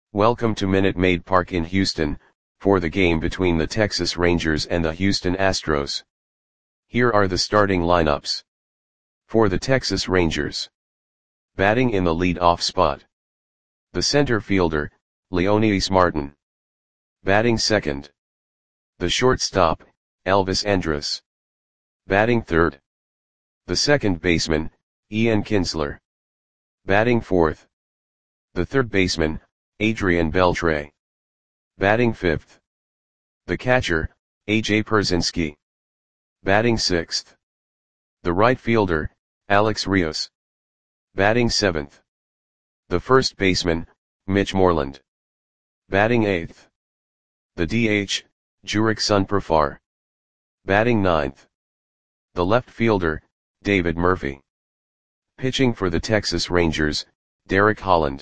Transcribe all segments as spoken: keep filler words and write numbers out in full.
Welcome to Minute Maid Park in Houston, for the game between the Texas Rangers and the Houston Astros. Here are the starting lineups. For the Texas Rangers. Batting in the lead-off spot. The center fielder, Leonys Martin. Batting second. The shortstop, Elvis Andrus. Batting third. The second baseman, Ian Kinsler. Batting fourth. The third baseman, Adrian Beltre. Batting fifth. The catcher, A J Pierzynski. Batting sixth. The right fielder, Alex Rios. Batting seventh. The first baseman, Mitch Moreland. Batting eighth. The D H, Jurickson Profar. Batting ninth. The left fielder, David Murphy. Pitching for the Texas Rangers, Derek Holland.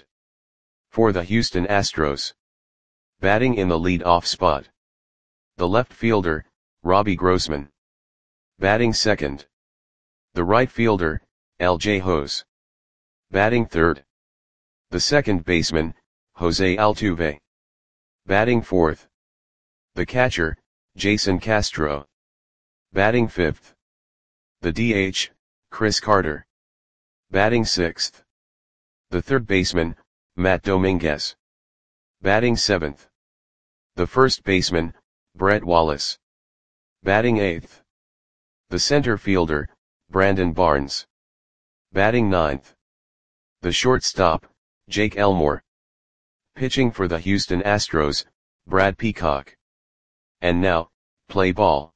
For the Houston Astros. Batting in the lead-off spot. The left fielder, Robbie Grossman. Batting second. The right fielder, L J Hose. Batting third. The second baseman, Jose Altuve. Batting fourth. The catcher, Jason Castro. Batting fifth. The D H, Chris Carter. Batting sixth. The third baseman, Matt Dominguez. Batting seventh. The first baseman, Brett Wallace. Batting eighth. The center fielder, Brandon Barnes. Batting ninth. The shortstop, Jake Elmore. Pitching for the Houston Astros, Brad Peacock. And now, play ball.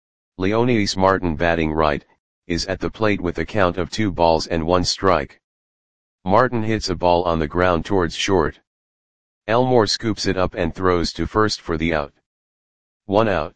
Leonys Martin batting right, is at the plate with a count of two balls and one strike. Martin hits a ball on the ground towards short. Elmore scoops it up and throws to first for the out. One out.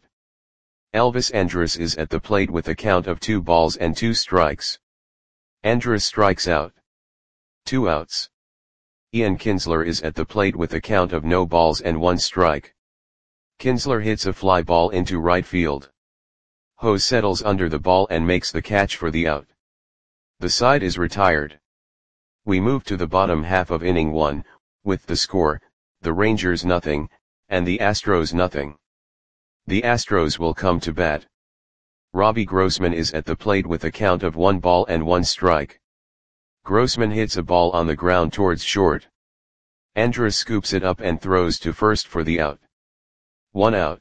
Elvis Andrus is at the plate with a count of two balls and two strikes. Andrus strikes out. Two outs. Ian Kinsler is at the plate with a count of no balls and one strike. Kinsler hits a fly ball into right field. Hose settles under the ball and makes the catch for the out. The side is retired. We move to the bottom half of inning one, with the score, the Rangers nothing, and the Astros nothing. The Astros will come to bat. Robbie Grossman is at the plate with a count of one ball and one strike. Grossman hits a ball on the ground towards short. Andrus scoops it up and throws to first for the out. One out.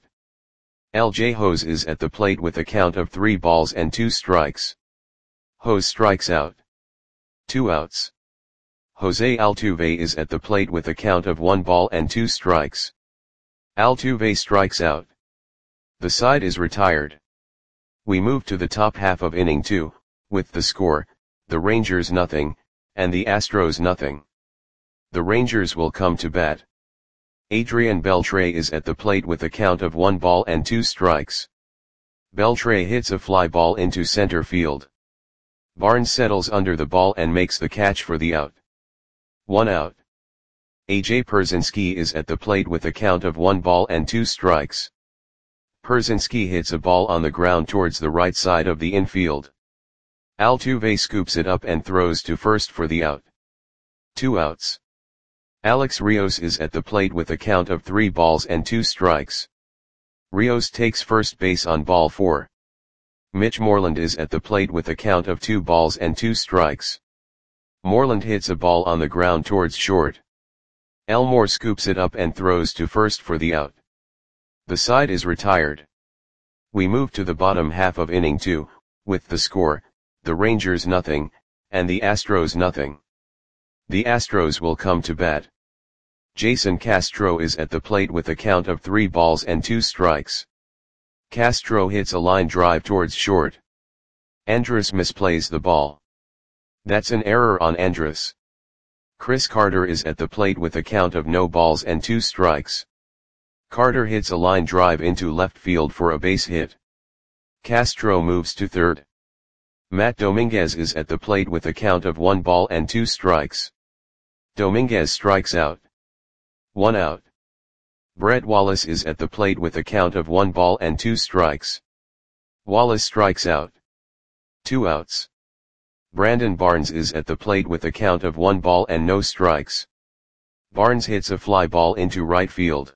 L J Hose is at the plate with a count of three balls and two strikes. Hose strikes out. Two outs. Jose Altuve is at the plate with a count of one ball and two strikes. Altuve strikes out. The side is retired. We move to the top half of inning two, with the score, the Rangers nothing, and the Astros nothing. The Rangers will come to bat. Adrian Beltre is at the plate with a count of one ball and two strikes. Beltre hits a fly ball into center field. Barnes settles under the ball and makes the catch for the out. One out. A J Pierzynski is at the plate with a count of one ball and two strikes. Pierzynski hits a ball on the ground towards the right side of the infield. Altuve scoops it up and throws to first for the out. Two outs. Alex Rios is at the plate with a count of three balls and two strikes. Rios takes first base on ball four. Mitch Moreland is at the plate with a count of two balls and two strikes. Moreland hits a ball on the ground towards short. Elmore scoops it up and throws to first for the out. The side is retired. We move to the bottom half of inning two, with the score, the Rangers nothing, and the Astros nothing. The Astros will come to bat. Jason Castro is at the plate with a count of three balls and two strikes. Castro hits a line drive towards short. Andrus misplays the ball. That's an error on Andrus. Chris Carter is at the plate with a count of no balls and two strikes. Carter hits a line drive into left field for a base hit. Castro moves to third. Matt Dominguez is at the plate with a count of one ball and two strikes. Dominguez strikes out. One out. Brett Wallace is at the plate with a count of one ball and two strikes. Wallace strikes out. Two outs. Brandon Barnes is at the plate with a count of one ball and no strikes. Barnes hits a fly ball into right field.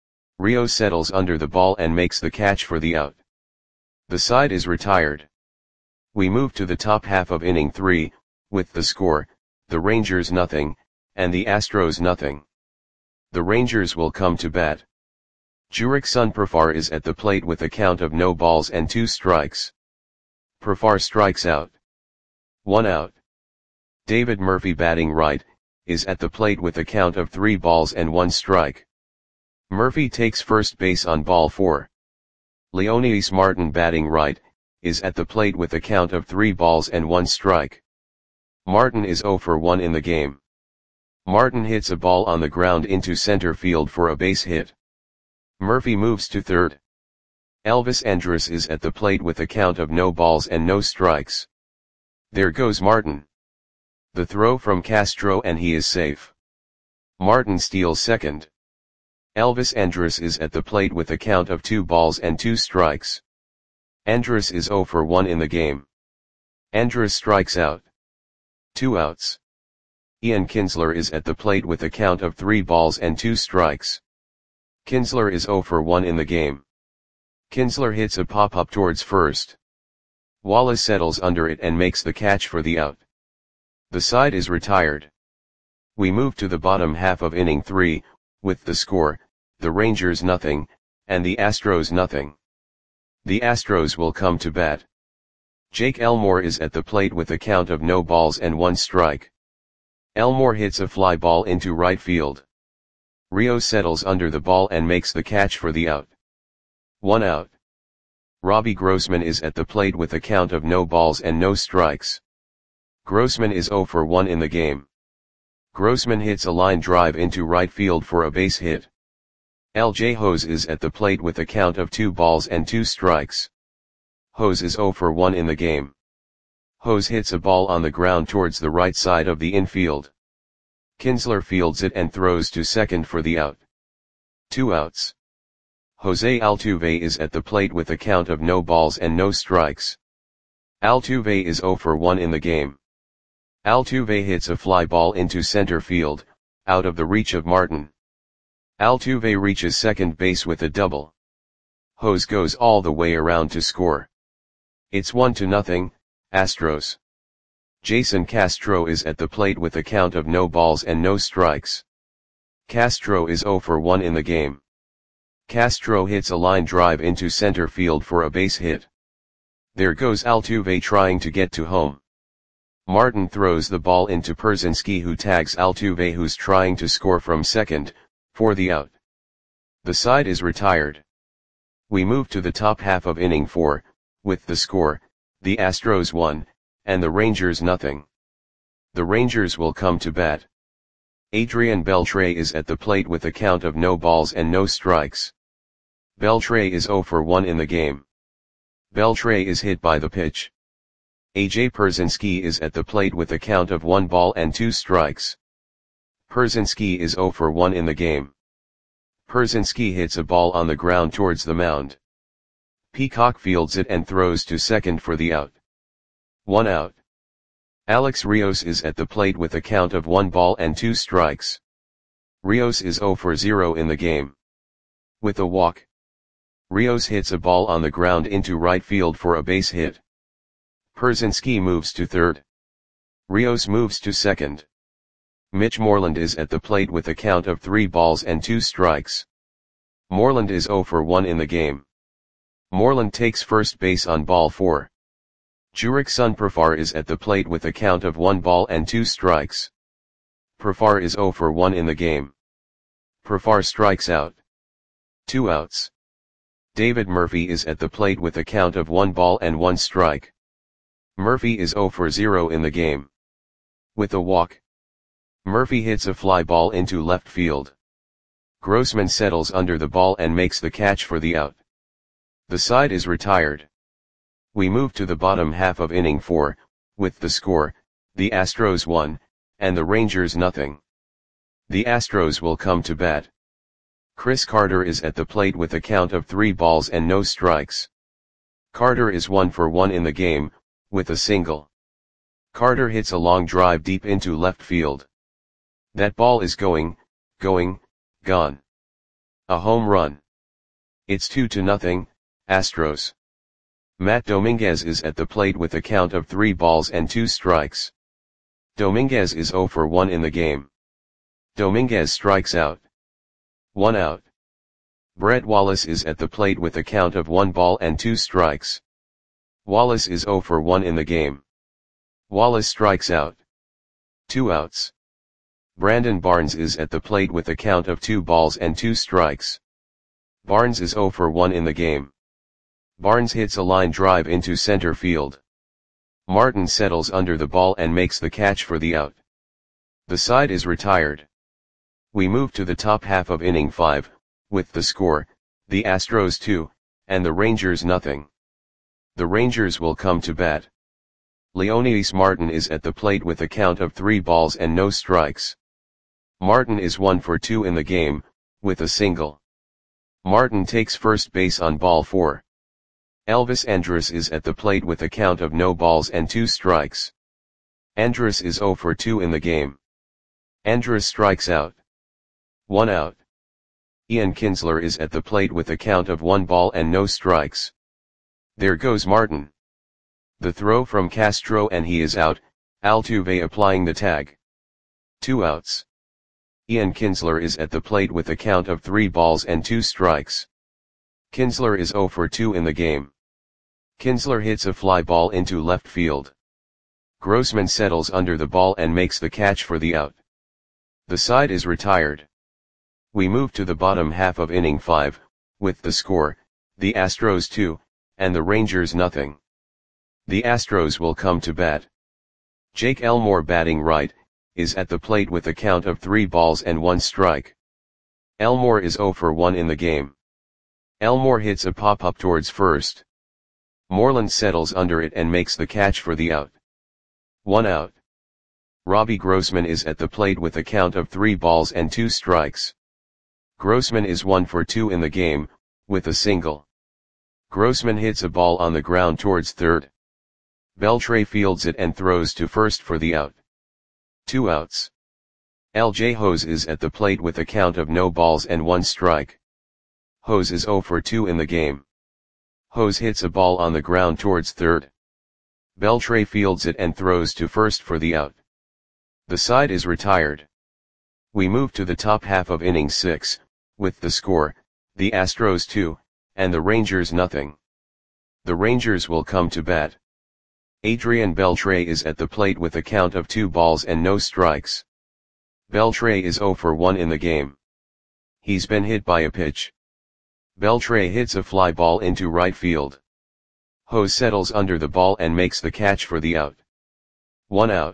Rios settles under the ball and makes the catch for the out. The side is retired. We move to the top half of inning three, with the score, the Rangers nothing, and the Astros nothing. The Rangers will come to bat. Jurickson Profar is at the plate with a count of no balls and two strikes. Profar strikes out. One out. David Murphy, batting right, is at the plate with a count of three balls and one strike. Murphy takes first base on ball four. Leonidas Martin, batting right, is at the plate with a count of three balls and one strike. Martin is zero for one in the game. Martin hits a ball on the ground into center field for a base hit. Murphy moves to third. Elvis Andrus is at the plate with a count of no balls and no strikes. There goes Martin. The throw from Castro and he is safe. Martin steals second. Elvis Andrus is at the plate with a count of two balls and two strikes. Andrus is zero for one in the game. Andrus strikes out. Two outs. Ian Kinsler is at the plate with a count of three balls and two strikes. Kinsler is zero for one in the game. Kinsler hits a pop-up towards first. Wallace settles under it and makes the catch for the out. The side is retired. We move to the bottom half of inning three, with the score, the Rangers nothing, and the Astros nothing. The Astros will come to bat. Jake Elmore is at the plate with a count of no balls and one strike. Elmore hits a fly ball into right field. Rios settles under the ball and makes the catch for the out. One out. Robbie Grossman is at the plate with a count of no balls and no strikes. Grossman is zero for one in the game. Grossman hits a line drive into right field for a base hit. L J Hose is at the plate with a count of two balls and two strikes. Hose is zero for one in the game. Hose hits a ball on the ground towards the right side of the infield. Kinsler fields it and throws to second for the out. Two outs. Jose Altuve is at the plate with a count of no balls and no strikes. Altuve is zero for one in the game. Altuve hits a fly ball into center field, out of the reach of Martin. Altuve reaches second base with a double. Hose goes all the way around to score. It's one to nothing, Astros. Jason Castro is at the plate with a count of no balls and no strikes. Castro is zero for one in the game. Castro hits a line drive into center field for a base hit. There goes Altuve trying to get to home. Martin throws the ball into Pierzynski, who tags Altuve, who's trying to score from second, for the out. The side is retired. We move to the top half of inning four, with the score, the Astros one, and the Rangers nothing. The Rangers will come to bat. Adrian Beltre is at the plate with a count of no balls and no strikes. Beltre is zero for one in the game. Beltre is hit by the pitch. A J Pierzynski is at the plate with a count of one ball and two strikes. Pierzynski is zero for one in the game. Pierzynski hits a ball on the ground towards the mound. Peacock fields it and throws to second for the out. One out. Alex Rios is at the plate with a count of one ball and two strikes. Rios is zero for zero in the game. With a walk. Rios hits a ball on the ground into right field for a base hit. Pierzynski moves to third. Rios moves to second. Mitch Moreland is at the plate with a count of three balls and two strikes. Moreland is zero for one in the game. Moreland takes first base on ball four. Jurickson Profar is at the plate with a count of one ball and two strikes. Profar is zero for one in the game. Profar strikes out. Two outs. David Murphy is at the plate with a count of one ball and one strike. Murphy is zero for zero in the game. With a walk. Murphy hits a fly ball into left field. Grossman settles under the ball and makes the catch for the out. The side is retired. We move to the bottom half of inning four, with the score, the Astros one, and the Rangers nothing. The Astros will come to bat. Chris Carter is at the plate with a count of three balls and no strikes. Carter is one for one in the game, with a single. Carter hits a long drive deep into left field. That ball is going, going, gone. A home run. It's two to nothing, Astros. Matt Dominguez is at the plate with a count of three balls and two strikes. Dominguez is zero for one in the game. Dominguez strikes out. One out. Brett Wallace is at the plate with a count of one ball and two strikes. Wallace is zero for one in the game. Wallace strikes out. Two outs. Brandon Barnes is at the plate with a count of two balls and two strikes. Barnes is zero for one in the game. Barnes hits a line drive into center field. Martin settles under the ball and makes the catch for the out. The side is retired. We move to the top half of inning five, with the score, the Astros two, and the Rangers nothing. The Rangers will come to bat. Leonys Martin is at the plate with a count of three balls and no strikes. Martin is one for two in the game, with a single. Martin takes first base on ball four. Elvis Andrus is at the plate with a count of no balls and two strikes. Andrus is zero for two in the game. Andrus strikes out. One out. Ian Kinsler is at the plate with a count of one ball and no strikes. There goes Martin. The throw from Castro and he is out, Altuve applying the tag. Two outs. Ian Kinsler is at the plate with a count of three balls and two strikes. Kinsler is zero for two in the game. Kinsler hits a fly ball into left field. Grossman settles under the ball and makes the catch for the out. The side is retired. We move to the bottom half of inning five, with the score, the Astros two, and the Rangers nothing. The Astros will come to bat. Jake Elmore batting right, is at the plate with a count of three balls and one strike. Elmore is zero for one in the game. Elmore hits a pop-up towards first. Moreland settles under it and makes the catch for the out. One out. Robbie Grossman is at the plate with a count of three balls and two strikes. Grossman is one for two in the game, with a single. Grossman hits a ball on the ground towards third. Beltre fields it and throws to first for the out. Two outs. L J Hose is at the plate with a count of no balls and one strike. Hose is zero for two in the game. Hose hits a ball on the ground towards third. Beltre fields it and throws to first for the out. The side is retired. We move to the top half of inning six, with the score, the Astros two, and the Rangers nothing. The Rangers will come to bat. Adrian Beltre is at the plate with a count of two balls and no strikes. Beltre is zero for one in the game. He's been hit by a pitch. Beltre hits a fly ball into right field. Hose settles under the ball and makes the catch for the out. One out.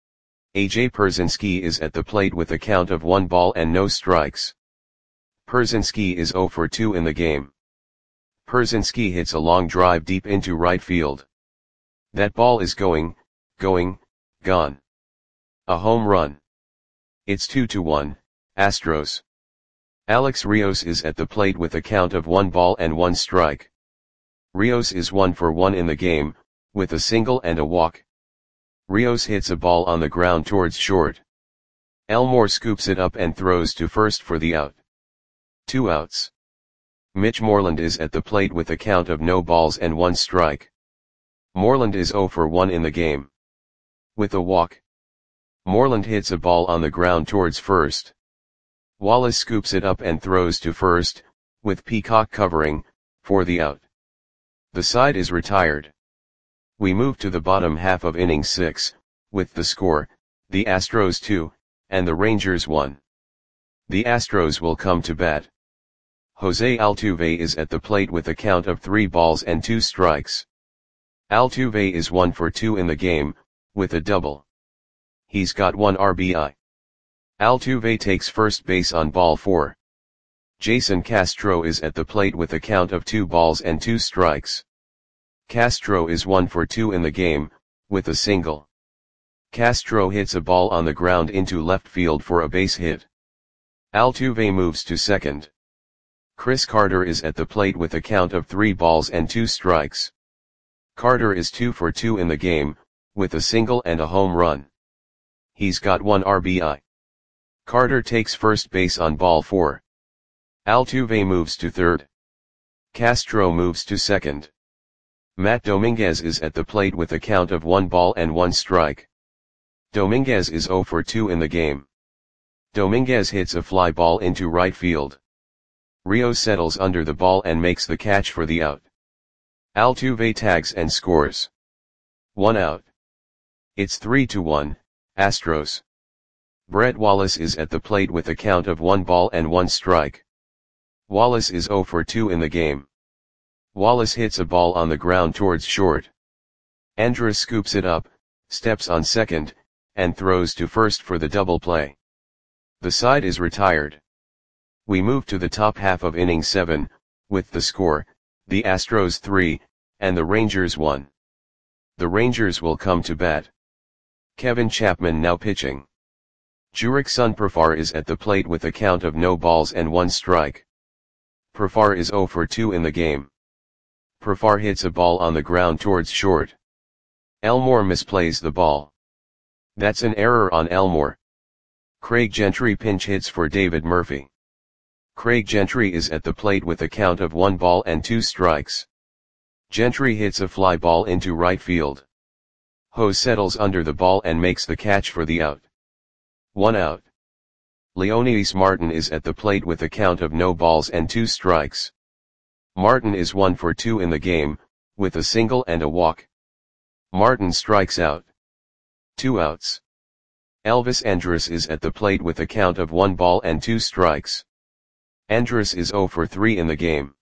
A J Pierzynski is at the plate with a count of one ball and no strikes. Pierzynski is zero for two in the game. Pierzynski hits a long drive deep into right field. That ball is going, going, gone. A home run. It's two to one, Astros. Alex Rios is at the plate with a count of one ball and one strike. Rios is one for one in the game, with a single and a walk. Rios hits a ball on the ground towards short. Elmore scoops it up and throws to first for the out. Two outs. Mitch Moreland is at the plate with a count of no balls and one strike. Moreland is zero for one in the game. With a walk. Moreland hits a ball on the ground towards first. Wallace scoops it up and throws to first, with Peacock covering, for the out. The side is retired. We move to the bottom half of inning six, with the score, the Astros two, and the Rangers one. The Astros will come to bat. Jose Altuve is at the plate with a count of three balls and two strikes. Altuve is one for two in the game, with a double. He's got one R B I. Altuve takes first base on ball four. Jason Castro is at the plate with a count of two balls and two strikes. Castro is one for two in the game, with a single. Castro hits a ball on the ground into left field for a base hit. Altuve moves to second. Chris Carter is at the plate with a count of three balls and two strikes. Carter is two for two in the game, with a single and a home run. He's got one R B I. Carter takes first base on ball four. Altuve moves to third. Castro moves to second. Matt Dominguez is at the plate with a count of one ball and one strike. Dominguez is zero for two in the game. Dominguez hits a fly ball into right field. Rio settles under the ball and makes the catch for the out. Altuve tags and scores. One out. It's three to one, Astros. Brett Wallace is at the plate with a count of one ball and one strike. Wallace is zero for two in the game. Wallace hits a ball on the ground towards short. Andrus scoops it up, steps on second, and throws to first for the double play. The side is retired. We move to the top half of inning seven, with the score, the Astros three, and the Rangers one. The Rangers will come to bat. Kevin Chapman now pitching. Jurickson Profar is at the plate with a count of no balls and one strike. Profar is zero for two in the game. Profar hits a ball on the ground towards short. Elmore misplays the ball. That's an error on Elmore. Craig Gentry pinch hits for David Murphy. Craig Gentry is at the plate with a count of one ball and two strikes. Gentry hits a fly ball into right field. Ho settles under the ball and makes the catch for the out. One out. Leonidas Martin is at the plate with a count of no balls and two strikes. Martin is one for two in the game, with a single and a walk. Martin strikes out. Two outs. Elvis Andrus is at the plate with a count of one ball and two strikes. Andrus is zero for three in the game.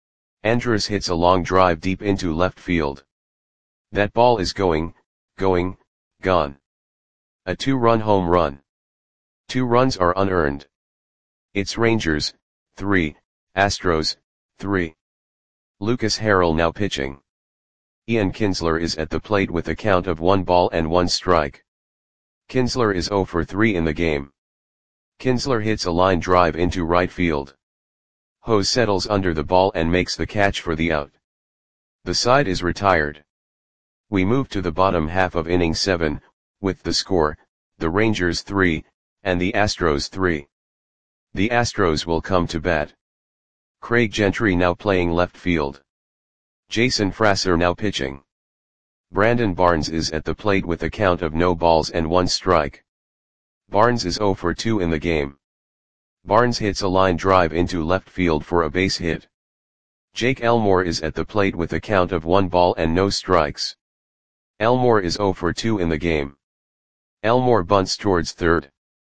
Andrus hits a long drive deep into left field. That ball is going, going, gone. A two-run home run. Two runs are unearned. It's Rangers, three, Astros, three. Lucas Harrell now pitching. Ian Kinsler is at the plate with a count of one ball and one strike. Kinsler is zero for three in the game. Kinsler hits a line drive into right field. Ho settles under the ball and makes the catch for the out. The side is retired. We move to the bottom half of inning seven, with the score, the Rangers three, and the Astros three. The Astros will come to bat. Craig Gentry now playing left field. Jason Frasser now pitching. Brandon Barnes is at the plate with a count of no balls and one strike. Barnes is zero for two in the game. Barnes hits a line drive into left field for a base hit. Jake Elmore is at the plate with a count of one ball and no strikes. Elmore is zero for two in the game. Elmore bunts towards third.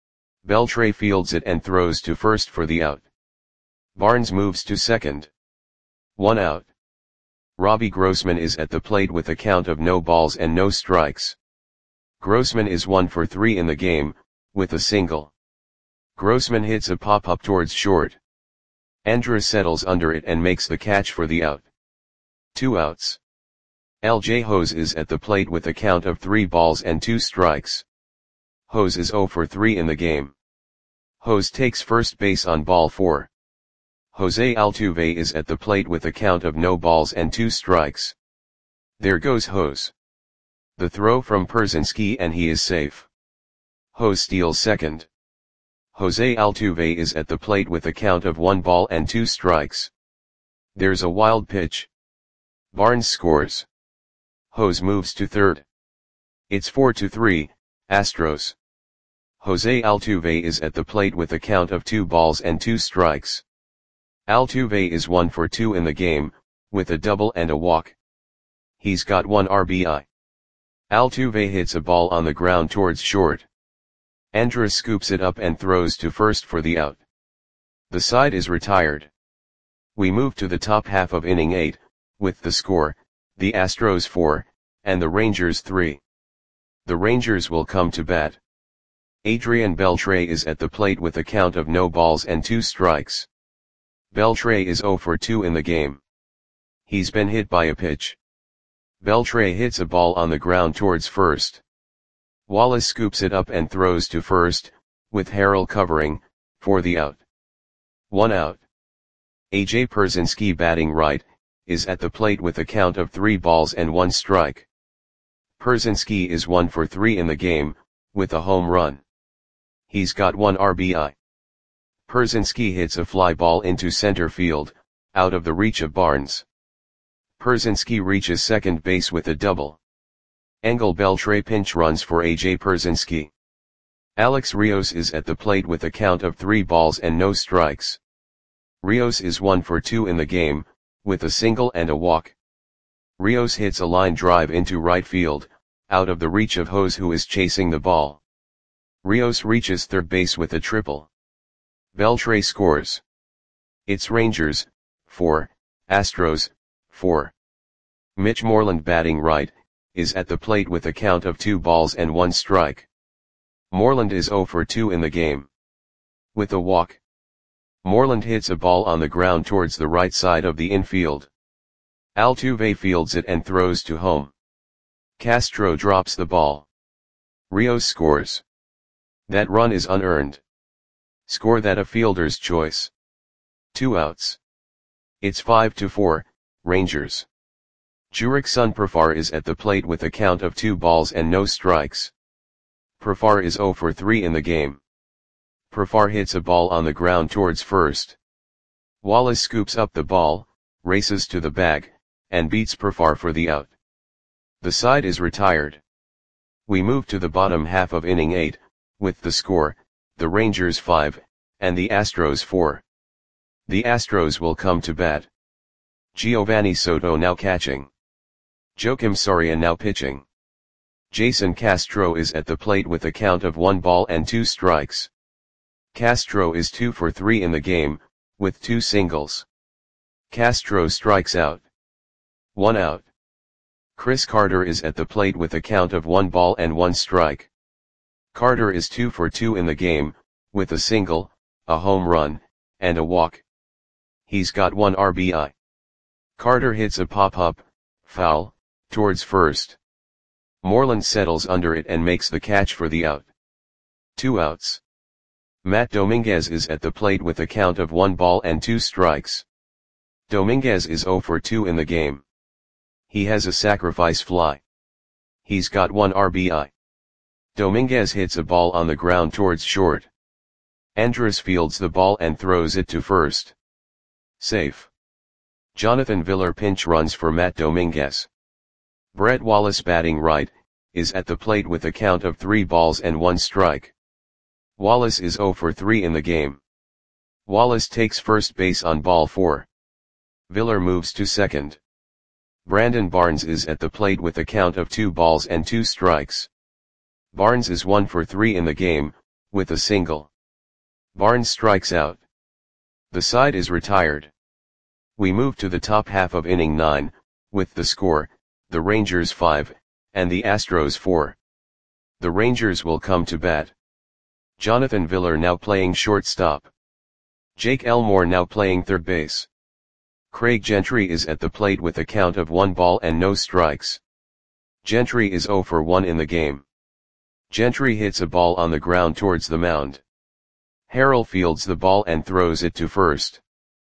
Beltre fields it and throws to first for the out. Barnes moves to second. One out. Robbie Grossman is at the plate with a count of no balls and no strikes. Grossman is one for three in the game, with a single. Grossman hits a pop-up towards short. Andrus settles under it and makes the catch for the out. Two outs. L J Hose is at the plate with a count of three balls and two strikes. Hose is zero for three in the game. Hose takes first base on ball four. Jose Altuve is at the plate with a count of no balls and two strikes. There goes Hose. The throw from Pierzynski and he is safe. Hose steals second. Jose Altuve is at the plate with a count of one ball and two strikes. There's a wild pitch. Barnes scores. Hose moves to third. It's four to three, Astros. Jose Altuve is at the plate with a count of two balls and two strikes. Altuve is one for two in the game, with a double and a walk. He's got one R B I. Altuve hits a ball on the ground towards short. Andrus scoops it up and throws to first for the out. The side is retired. We move to the top half of inning eight, with the score, the Astros four, and the Rangers three. The Rangers will come to bat. Adrian Beltre is at the plate with a count of no balls and two strikes. Beltre is zero for two in the game. He's been hit by a pitch. Beltre hits a ball on the ground towards first. Wallace scoops it up and throws to first, with Harrell covering, for the out. One out. A J Pierzynski batting right, is at the plate with a count of three balls and one strike. Pierzynski is one for three in the game, with a home run. He's got one R B I. Pierzynski hits a fly ball into center field, out of the reach of Barnes. Pierzynski reaches second base with a double. Angel Beltre pinch runs for A J Pierzynski. Alex Rios is at the plate with a count of three balls and no strikes. Rios is one for two in the game, with a single and a walk. Rios hits a line drive into right field, out of the reach of Hose, who is chasing the ball. Rios reaches third base with a triple. Beltre scores. It's Rangers, four, Astros, four. Mitch Moreland, batting right, is at the plate with a count of two balls and one strike. Moreland is zero for two in the game. With a walk. Moreland hits a ball on the ground towards the right side of the infield. Altuve fields it and throws to home. Castro drops the ball. Rios scores. That run is unearned. Score that a fielder's choice. Two outs. It's five to four, Rangers. Jurickson Profar is at the plate with a count of two balls and no strikes. Profar is zero for three in the game. Profar hits a ball on the ground towards first. Wallace scoops up the ball, races to the bag, and beats Profar for the out. The side is retired. We move to the bottom half of inning eight, with the score, the Rangers five, and the Astros four. The Astros will come to bat. Giovanni Soto now catching. Joakim Soria now pitching. Jason Castro is at the plate with a count of one ball and two strikes. Castro is two for three in the game, with two singles. Castro strikes out. One out. Chris Carter is at the plate with a count of one ball and one strike. Carter is two for two in the game, with a single, a home run, and a walk. He's got one R B I. Carter hits a pop-up, foul, towards first. Moreland settles under it and makes the catch for the out. Two outs. Matt Dominguez is at the plate with a count of one ball and two strikes. Dominguez is zero for two in the game. He has a sacrifice fly. He's got one R B I. Dominguez hits a ball on the ground towards short. Andrus fields the ball and throws it to first. Safe. Jonathan Villar pinch runs for Matt Dominguez. Brett Wallace, batting right, is at the plate with a count of three balls and one strike. Wallace is zero for three in the game. Wallace takes first base on ball four. Villar moves to second. Brandon Barnes is at the plate with a count of two balls and two strikes. Barnes is one for three in the game, with a single. Barnes strikes out. The side is retired. We move to the top half of inning nine, with the score, the Rangers five, and the Astros four. The Rangers will come to bat. Jonathan Villar now playing shortstop. Jake Elmore now playing third base. Craig Gentry is at the plate with a count of one ball and no strikes. Gentry is zero for one in the game. Gentry hits a ball on the ground towards the mound. Harrell fields the ball and throws it to first.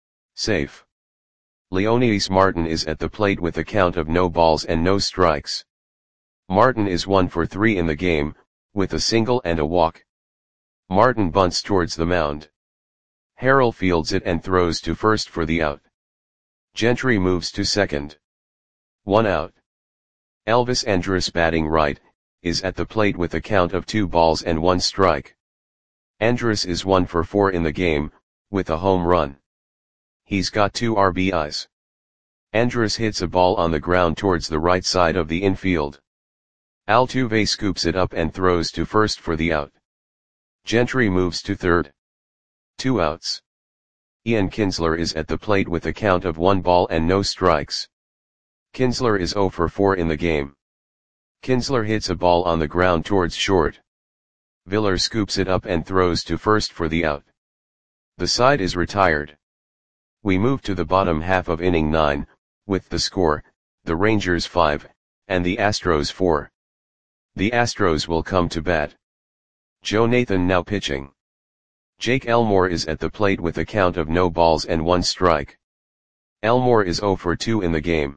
Safe. Leonidas Martin is at the plate with a count of no balls and no strikes. Martin is one for three in the game, with a single and a walk. Martin bunts towards the mound. Harrell fields it and throws to first for the out. Gentry moves to second. One out. Elvis Andrus, batting right, is at the plate with a count of two balls and one strike. Andrus is one for four in the game, with a home run. He's got two R B Is. Andrus hits a ball on the ground towards the right side of the infield. Altuve scoops it up and throws to first for the out. Gentry moves to third. Two outs. Ian Kinsler is at the plate with a count of one ball and no strikes. Kinsler is zero for four in the game. Kinsler hits a ball on the ground towards short. Villar scoops it up and throws to first for the out. The side is retired. We move to the bottom half of inning nine, with the score, the Rangers five, and the Astros four. The Astros will come to bat. Joe Nathan now pitching. Jake Elmore is at the plate with a count of no balls and one strike. Elmore is zero for two in the game.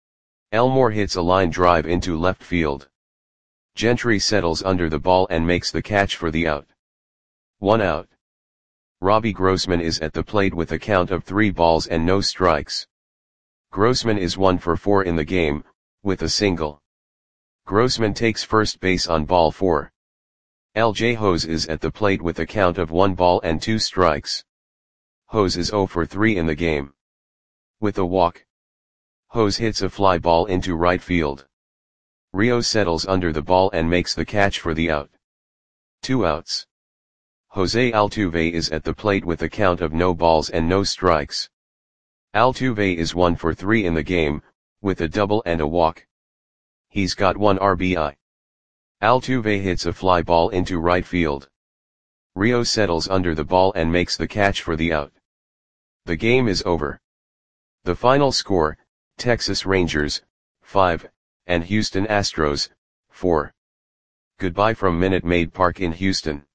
Elmore hits a line drive into left field. Gentry settles under the ball and makes the catch for the out. One out. Robbie Grossman is at the plate with a count of three balls and no strikes. Grossman is one for four in the game, with a single. Grossman takes first base on ball four. L J Hose is at the plate with a count of one ball and two strikes. Hose is zero for three in the game. With a walk, Hose hits a fly ball into right field. Rio settles under the ball and makes the catch for the out. Two outs. Jose Altuve is at the plate with a count of no balls and no strikes. Altuve is one for three in the game, with a double and a walk. He's got one R B I. Altuve hits a fly ball into right field. Rio settles under the ball and makes the catch for the out. The game is over. The final score, Texas Rangers, five, and Houston Astros, four. Goodbye from Minute Maid Park in Houston.